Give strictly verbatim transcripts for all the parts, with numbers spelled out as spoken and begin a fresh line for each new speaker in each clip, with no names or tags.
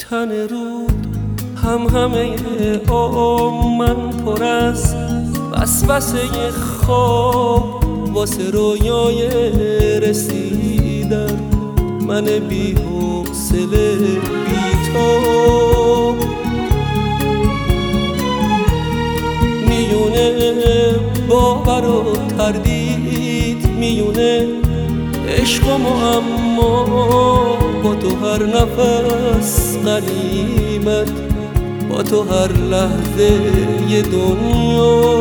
تن رود هم همه آم من پر از وسوسه خواب واسه رویای رسیدن. من بی حوصله بی تو میونه باور و تردید، میونه عشق و معما، با تو هر نفس غنیمت، با تو هر لحظه ی دنیا.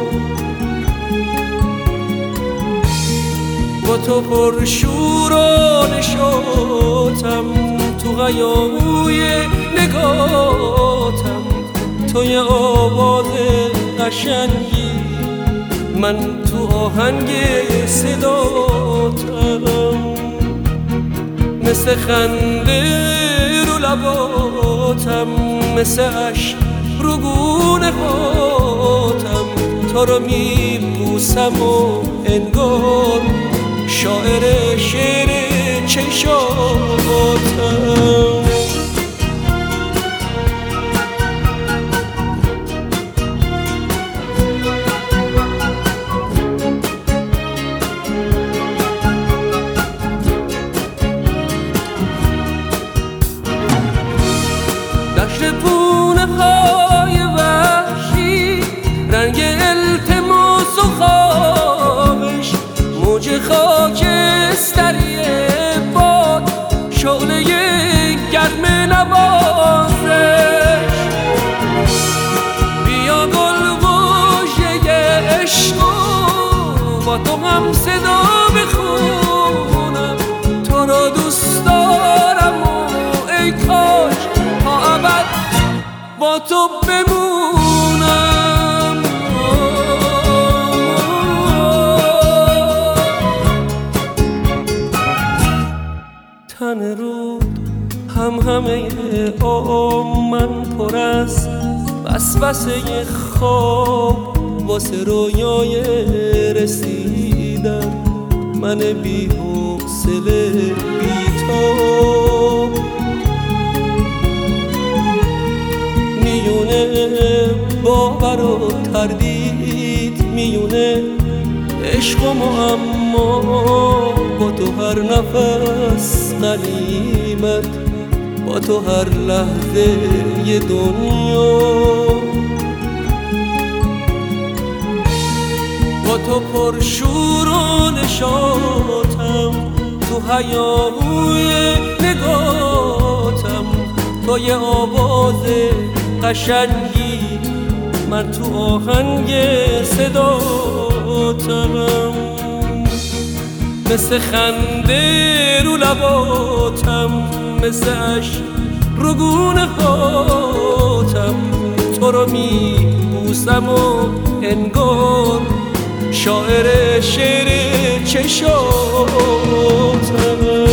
با تو پر شور و نشاطم، تو هیاهوی نگاتم، تو یه آواز قشنگی، من تو آهنگ صداتم. مثل خنده رو لباتم، مثل عشق رو گونه هاتم، تو رو میبوسم و انگار شاعر شعر چشاتم. دشت پونه های وحشی، رنگ التماس و خوابش، موج خاکستری باد، شعله گرم نوازش. بیا گلگوشه عشق با تو هم صدا بخونم، تو رو دوست دارم و ای کاش تا ابد با تو بمونم. تن رود هم همه آم من پر از وسوسه خواب واسه رویای رسیدن. من بی حوصله بی تو میونه باور و تردید، میونه عشق و معما، با تو هر نفس غنیمت، با تو هر لحظه ی دنیا. با تو پر شور و نشاطم، تو هیاهوی نگاتم، تو یه آواز قشنگی، من تو آهنگ صداتم. مثل خنده رو لباتم، مثل عشق رو گونه هاتم، تو رو میبوسم و انگار شاعر شعر چشاتم.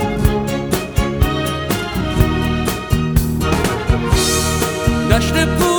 دشت